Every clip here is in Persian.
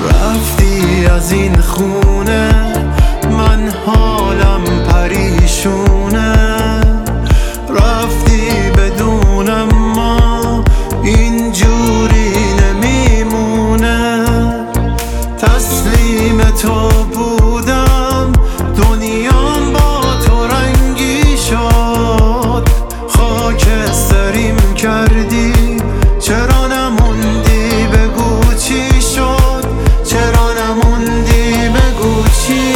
رفتی از این خونه، من حالم پریشونه. رفتی بدونم ما اینجوری نمیمونه. تسلیم تو بودم، دنیام با تو رنگی شد. خاکستریم کردی، چرا نموندی بگو چی شد؟ چرا نموندی بگو چی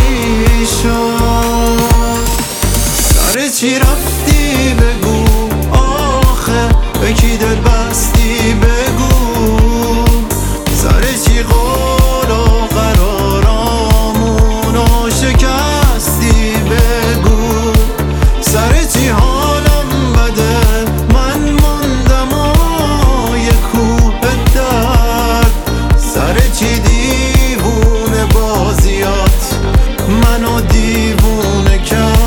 شد؟ سر چی رفتی بگو آخه، به کی دل بستی بگو. سر چی قول و قرارامونو شکستی بگو. سر چی حالم بده، من موندم و یه کوه درد. سر چی دیوونه بازیات منو دیوونه کرد.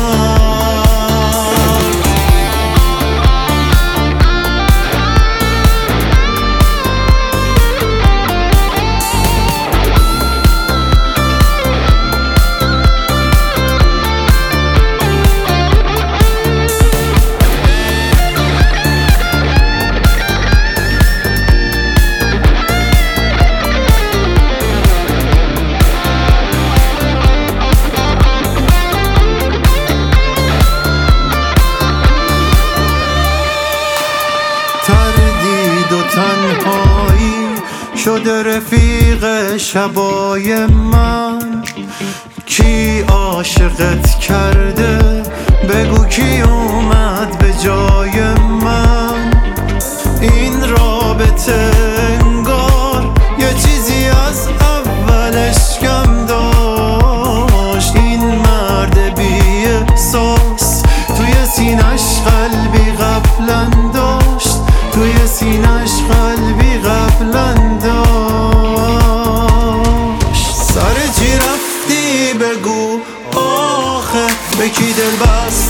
تردید و تنهایی شده رفیق شبای من. کی عاشقت کرده بگو، کی اومد به جای من. این رابطه انگار یه چیزی از اولش کم داشت. این مرد بی احساس توی سینش قلبی قبلا داشت. توی سینش قلبی قبلا داشت. سر چی رفتی بگو آخه، به کی دل بستی